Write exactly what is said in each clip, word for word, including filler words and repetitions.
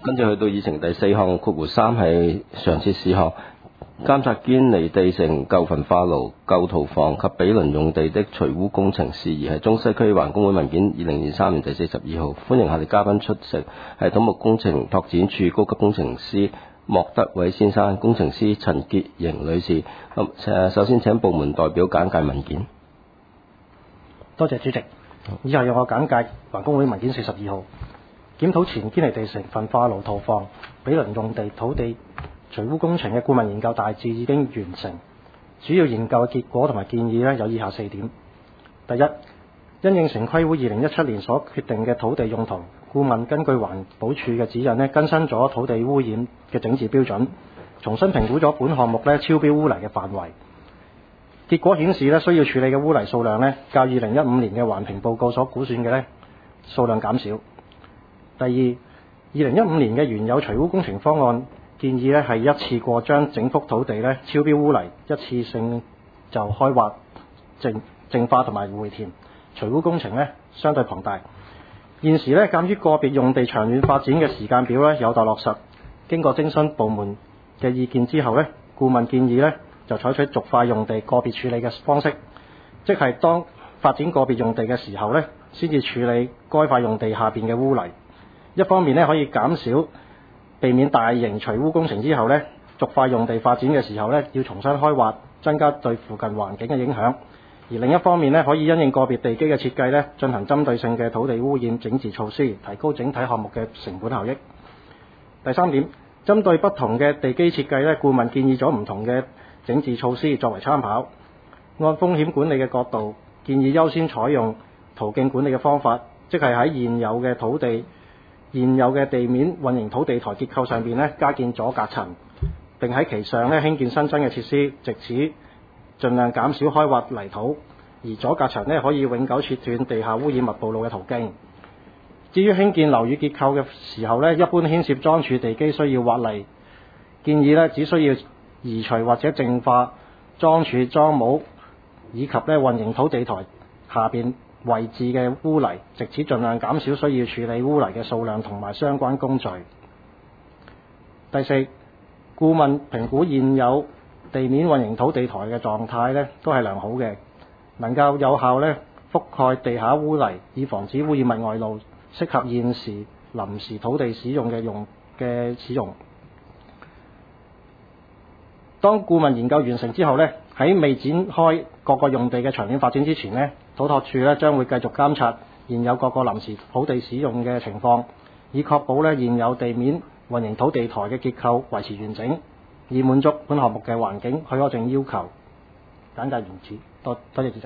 跟住去到議程第四項括弧三係常設事項，監察堅尼地城舊焚化爐、舊屠房及毗鄰用地的除污工程事宜，係中西區環工會文件二零二三年第四十二號。歡迎下列嘉賓出席，係土木工程拓展處高級工程師莫德偉先生、工程師陳潔瑩女士。咁首先請部門代表簡介文件。 多謝主席。以下由我簡介環工會文件四十二號。檢討前堅尼地城焚化爐屠房毗鄰用地土地除污工程嘅顧問研究大致已經完成，主要研究嘅結果同埋建議呢有以下四點。第一，因應城規會二零一七年所決定嘅土地用途，顧問根據環保署嘅指引呢更新咗土地污染嘅整治標準，重新評估咗本項目呢超標污泥嘅範圍。結果顯示呢需要處理嘅污泥數量呢較二零一五年嘅環評報告所估算嘅呢數量減少。第二，二零一五年嘅原有除污工程方案建議呢係一次過將整幅土地呢超標污泥一次性就開挖、淨淨化同埋回填，除污工程呢相對龐大。現時呢鑑於個別用地長遠發展嘅時間表呢有待落實，經過徵詢部門嘅意見之後呢，顧問建議呢就採取逐塊用地個別處理嘅方式，即係當發展個別用地嘅時候呢先至處理該塊用地下邊嘅污泥。一方面呢可以減少避免大型除污工程之後呢逐塊用地發展嘅時候呢要重新開挖，增加對附近環境嘅影響。而另一方面呢可以因應個別地基嘅設計呢進行針對性嘅土地污染整治措施，提高整體項目嘅成本效益。第三點，針對不同嘅地基設計呢，顧問建議咗唔同嘅整治措施作為參考。按風險管理嘅角度，建議優先採用途徑管理嘅方法，即係喺現有嘅土地、現有嘅地面混凝土地台結構上邊呢加建阻隔層，並喺其上呢興建新增嘅設施，藉此盡量減少開挖泥土，而阻隔層呢可以永久切斷地下污染物暴露嘅途徑。至於興建樓宇結構嘅時候呢，一般牽涉樁柱地基需要挖泥，建議呢只需要移除或者淨化樁柱、樁帽以及呢混凝土地台下邊位置嘅污泥，藉此盡量減少需要處理污泥嘅數量同埋相關工序。第四，顧問評估現有地面混凝土地台嘅狀態呢都係良好嘅，能夠有效呢覆蓋地下污泥，以防止污染物外露，適合現時臨時土地使用嘅用嘅使用。當顧問研究完成之後呢，喺未展開各個用地嘅長遠發展之前呢，土拓署呢將會繼續監察現有各個臨時土地使用嘅情況，以確保呢現有地面混凝土地台嘅結構維持完整，以滿足本項目嘅環境許可證要求。簡介完畢，多多謝主席。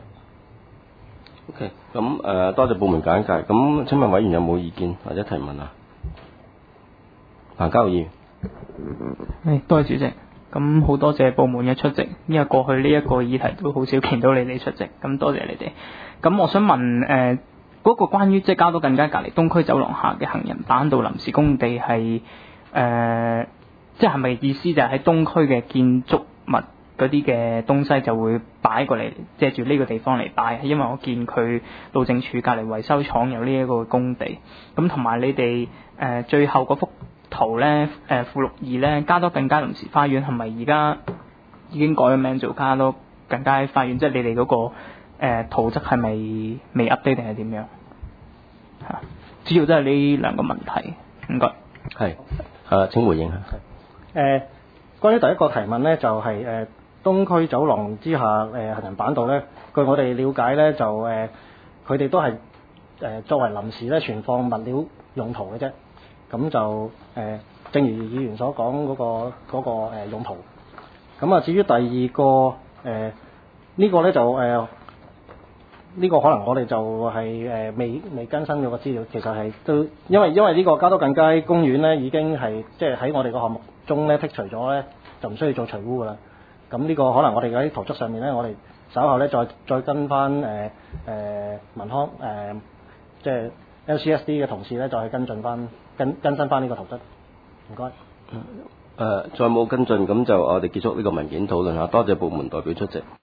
OK， 咁誒、呃、多謝部門簡介。咁請問委員有冇意見或者提問啊？彭家豪議員。 誒，多謝主席。咁好多謝部門嘅出席，因為過去呢一個議題都好少見到你哋出席，咁多謝你哋。咁我想問誒，嗰、呃那個關於即係加多近街隔離東區走廊下嘅行人板道臨時工地係誒、呃，即係係咪意思就係喺東區嘅建築物嗰啲嘅東西就會擺過嚟，借住呢個地方嚟擺？因為我見佢路政署隔離維修廠有呢一個工地，咁同埋你哋誒、呃、最後嗰幅圖咧，誒附錄二咧，加多近街臨時花園係咪而家已經改咗名做加多近街花園？即係你哋嗰、那個誒、呃、圖則係咪未 update 定係點樣？嚇，主要都係呢兩個問題。唔該。 係，誒請回應下。 誒、呃，關於第一個提問咧，就係、是、誒、呃、東區走廊之下誒、呃、行人板道咧，據我哋了解咧，就誒佢哋都係誒、呃、作為臨時咧存放物料用途嘅啫。咁就誒、呃，正如議員所講嗰個嗰、那個呃、用途。咁啊，至於第二個誒、呃這個、呢個咧就誒呢、呃這個可能我哋就係、是、誒、呃、未未更新咗個資料，其實係都因為因為呢個加多近街公園咧已經係即係喺我哋個項目中咧剔除咗咧，就唔需要做除污噶啦。咁呢個可能我哋喺圖則上面咧，我哋稍後咧再再跟翻誒誒民康誒即係 L C S D 嘅同事咧，再去跟進翻。更更新翻呢個圖則，唔該。誒、 呃，再冇跟進，咁就我哋結束呢個文件討論下。多謝部門代表出席。